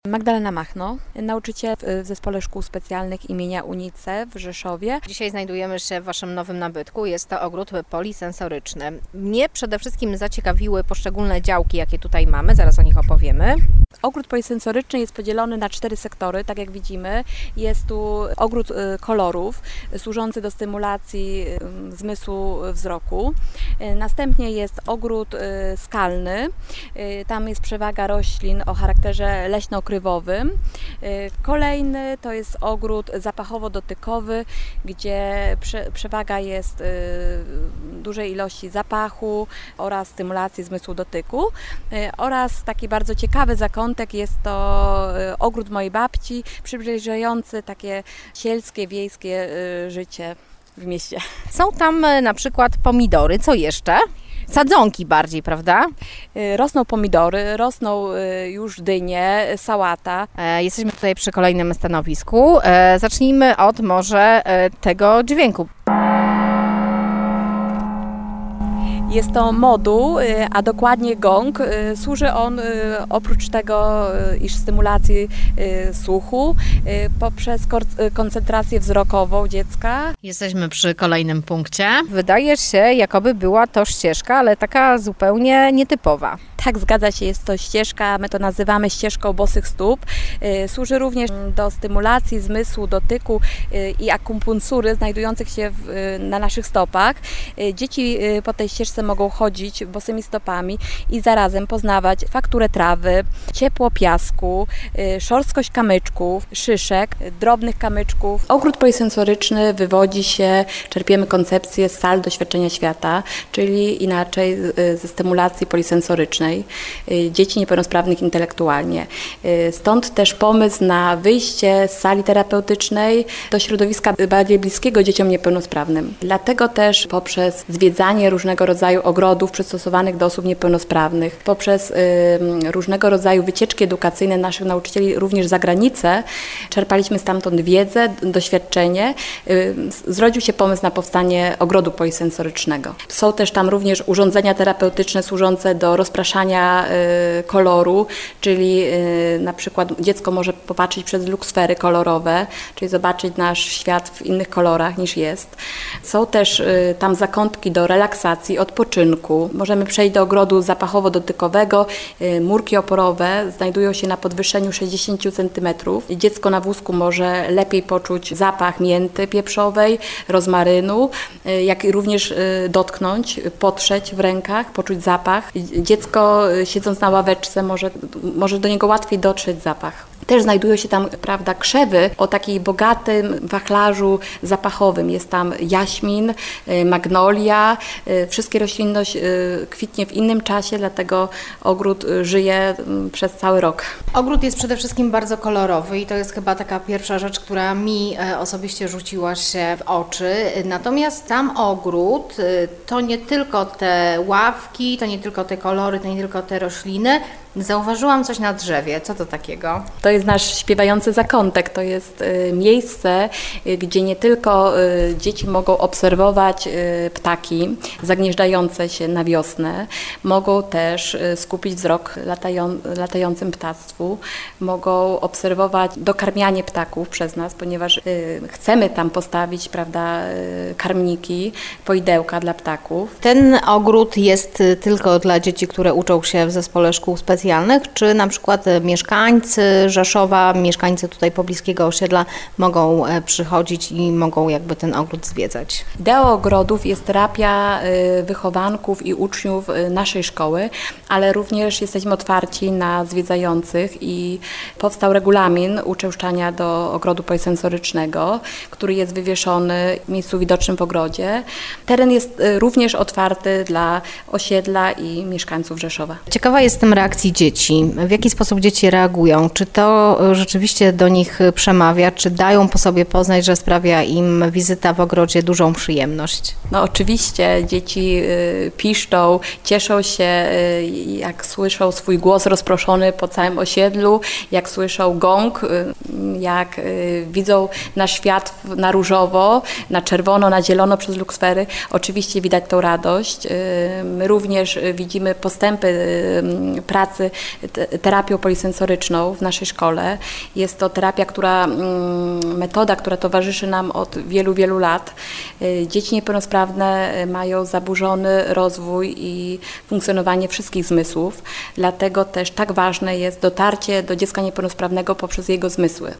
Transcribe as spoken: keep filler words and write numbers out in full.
Magdalena Machno, nauczyciel w Zespole Szkół Specjalnych imienia UNICE w Rzeszowie. Dzisiaj znajdujemy się w Waszym nowym nabytku. Jest to ogród polisensoryczny. Mnie przede wszystkim zaciekawiły poszczególne działki, jakie tutaj mamy. Zaraz o nich opowiemy. Ogród polisensoryczny jest podzielony na cztery sektory, tak jak widzimy. Jest tu ogród kolorów, służący do stymulacji zmysłu wzroku. Następnie jest ogród skalny. Tam jest przewaga roślin o charakterze leśno-krywowym. Kolejny to jest ogród zapachowo-dotykowy, gdzie prze, przewaga jest dużej ilości zapachu oraz stymulacji zmysłu dotyku. Oraz taki bardzo ciekawy zakątek jest to ogród mojej babci, przybliżający takie sielskie, wiejskie życie w mieście. Są tam na przykład pomidory, co jeszcze? Sadzonki bardziej, prawda? Rosną pomidory, rosną już dynie, sałata. Jesteśmy tutaj przy kolejnym stanowisku. Zacznijmy od może tego dźwięku. Jest to moduł, a dokładnie gong. Służy on oprócz tego, iż stymulacji słuchu poprzez koncentrację wzrokową dziecka. Jesteśmy przy kolejnym punkcie. Wydaje się, jakoby była to ścieżka, ale taka zupełnie nietypowa. Tak, zgadza się, jest to ścieżka, my to nazywamy ścieżką bosych stóp. Służy również do stymulacji zmysłu dotyku i akupunktury znajdujących się w, na naszych stopach. Dzieci po tej ścieżce mogą chodzić bosymi stopami i zarazem poznawać fakturę trawy, ciepło piasku, szorstkość kamyczków, szyszek, drobnych kamyczków. Ogród polisensoryczny wywodzi się, czerpiemy koncepcję z sal doświadczenia świata, czyli inaczej ze stymulacji polisensorycznej dzieci niepełnosprawnych intelektualnie. Stąd też pomysł na wyjście z sali terapeutycznej do środowiska bardziej bliskiego dzieciom niepełnosprawnym. Dlatego też poprzez zwiedzanie różnego rodzaju ogrodów przystosowanych do osób niepełnosprawnych, poprzez y, różnego rodzaju wycieczki edukacyjne naszych nauczycieli również za granicę, czerpaliśmy stamtąd wiedzę, doświadczenie. Y, zrodził się pomysł na powstanie ogrodu polisensorycznego. Są też tam również urządzenia terapeutyczne służące do rozpraszania y, koloru, czyli y, na przykład dziecko może popatrzeć przez luksfery kolorowe, czyli zobaczyć nasz świat w innych kolorach niż jest. Są też y, tam zakątki do relaksacji, odpoczynku. Możemy przejść do ogrodu zapachowo-dotykowego. Y, murki oporowe znajdują się na podwyższeniu sześćdziesiąt centymetrów. Dziecko na wózku może lepiej poczuć zapach mięty pieprzowej, rozmarynu, y, jak i również y, dotknąć, potrzeć w rękach, poczuć zapach. Dziecko siedząc na ławeczce może, może do niego łatwiej dotrzeć zapach. Też znajdują się tam, prawda, krzewy o takiej bogatym wachlarzu zapachowym. Jest tam jaśmin, magnolia, wszystkie roślinność kwitnie w innym czasie, dlatego ogród żyje przez cały rok. Ogród jest przede wszystkim bardzo kolorowy i to jest chyba taka pierwsza rzecz, która mi osobiście rzuciła się w oczy. Natomiast sam ogród to nie tylko te ławki, to nie tylko te kolory, to nie tylko te rośliny. Zauważyłam coś na drzewie. Co to takiego? To jest nasz śpiewający zakątek. To jest y, miejsce, y, gdzie nie tylko y, dzieci mogą obserwować y, ptaki zagnieżdżające się na wiosnę, mogą też y, skupić wzrok latają, latającym ptactwu, mogą obserwować dokarmianie ptaków przez nas, ponieważ y, chcemy tam postawić, prawda, y, karmniki, poidełka dla ptaków. Ten ogród jest tylko dla dzieci, które uczą się w Zespole Szkół Specjalnych, czy na przykład mieszkańcy Rzeszowa, mieszkańcy tutaj pobliskiego osiedla mogą przychodzić i mogą jakby ten ogród zwiedzać? Ideą ogrodów jest terapia wychowanków i uczniów naszej szkoły, ale również jesteśmy otwarci na zwiedzających i powstał regulamin uczęszczania do ogrodu polisensorycznego, który jest wywieszony w miejscu widocznym w ogrodzie. Teren jest również otwarty dla osiedla i mieszkańców Rzeszowa. Ciekawa jestem reakcji dzieci. W jaki sposób dzieci reagują? Czy to rzeczywiście do nich przemawia? Czy dają po sobie poznać, że sprawia im wizyta w ogrodzie dużą przyjemność? No oczywiście dzieci y, piszczą, cieszą się, y, jak słyszą swój głos rozproszony po całym osiedlu, jak słyszą gong, y, jak y, widzą nasz świat na różowo, na czerwono, na zielono przez luksfery. Oczywiście widać tą radość. Y, my również widzimy postępy y, pracy pracy te, terapią polisensoryczną w naszej szkole. Jest to terapia, która, metoda, która towarzyszy nam od wielu, wielu lat. Dzieci niepełnosprawne mają zaburzony rozwój i funkcjonowanie wszystkich zmysłów, dlatego też tak ważne jest dotarcie do dziecka niepełnosprawnego poprzez jego zmysły.